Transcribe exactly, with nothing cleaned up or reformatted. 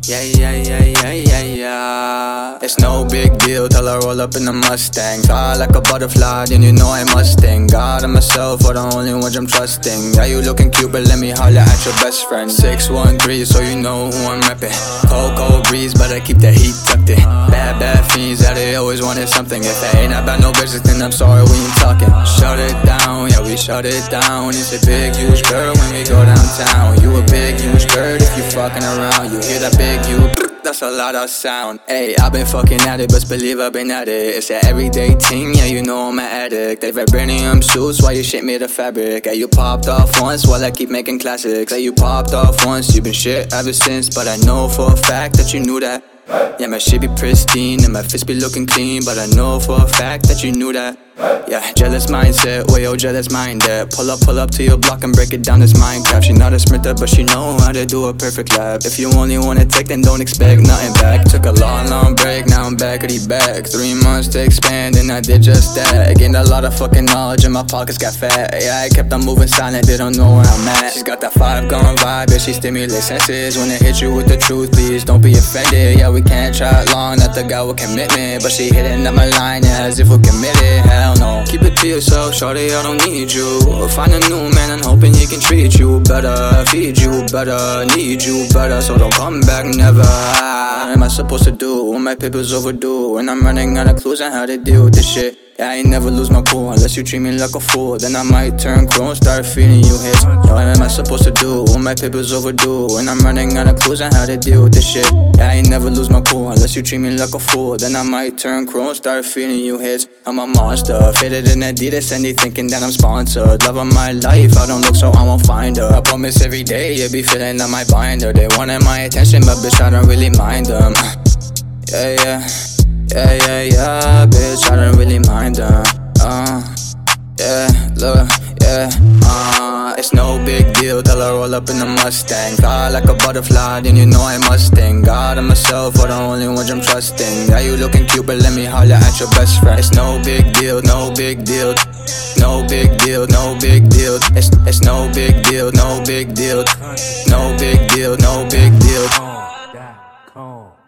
Yeah, yeah, yeah, yeah, yeah, yeah. It's no big deal till I roll up in the Mustang. Fly like a butterfly, then you know I must sting. God and myself are the only ones I'm trusting. Yeah, you looking cute, but let me holler at your best friend. Six one three, so you know who I'm reppin'. Cold, cold breeze, but I keep the heat tucked in. Bad, bad fiends, yeah, they always wanted something. If I ain't about no business, then I'm sorry, we ain't talking. Shut it down, yeah, we shut it down. It's a big, huge bird when we go downtown. You a big, huge bird if you fucking around. You hear that big, you, that's a lot of sound. Hey, I've been fucking at it, best believe I've been at it. It's an everyday thing, yeah, you know I'm an addict. They vibranium suits while you shit me the fabric. Hey, you popped off once while I keep making classics. Hey, you popped off once, you been shit ever since. But I know for a fact that you knew that. Yeah, my shit be pristine and my fist be looking clean. But I know for a fact that you knew that. Yeah, jealous mindset, way oh jealous minded. Pull up, pull up to your block and break it down, this Minecraft. She not a sprinter, but she know how to do a perfect lap. If you only wanna take, then don't expect nothing back. Took a long, long break, now I'm back at the back. Three months to expand, and I did just that. Gained a lot of fucking knowledge, and my pockets got fat. Yeah, I kept on moving silent, they don't know where I'm at. She's got that five gun vibe, yeah, she stimulates senses. When I hit you with the truth, please don't be offended. Yeah, we can't try long, not the guy with commitment. But she hitting up my line, yeah, as if we're committed. Hell no, keep it to yourself, shorty, I don't need you. Find a new man and hoping he can treat you better, feed you better, need you better, so don't come back never. What am I supposed to do when my paper's overdue? When I'm running out of clues on how to deal with this shit. Yeah, I ain't never lose my cool unless you treat me like a fool. Then I might turn cruel and start feeding you hits. What am I supposed to do when my paper's overdue? When I'm running out of clues on how to deal with this shit. Yeah, I ain't never lose my cool unless you treat me like a fool. Then I might turn cruel and start feeding you hits. I'm a monster, fitted in Adidas and they thinking that I'm sponsored. Love of my life, I don't look so I won't find her. I promise every day you be feeling on my binder. They wanted my attention but bitch I don't really mind them. Yeah, yeah. Yeah, yeah, yeah, bitch, I don't really mind them. Uh, yeah, look, yeah, uh, it's no big deal till I roll up in the Mustang. Fly like a butterfly, then you know I must sting. God and myself are the only ones I'm trusting. Yeah, you looking cute, but let me holler at your best friend. It's no big deal, no big deal. No big deal, no big deal. It's, it's no big deal, no big deal. No big deal, no big deal.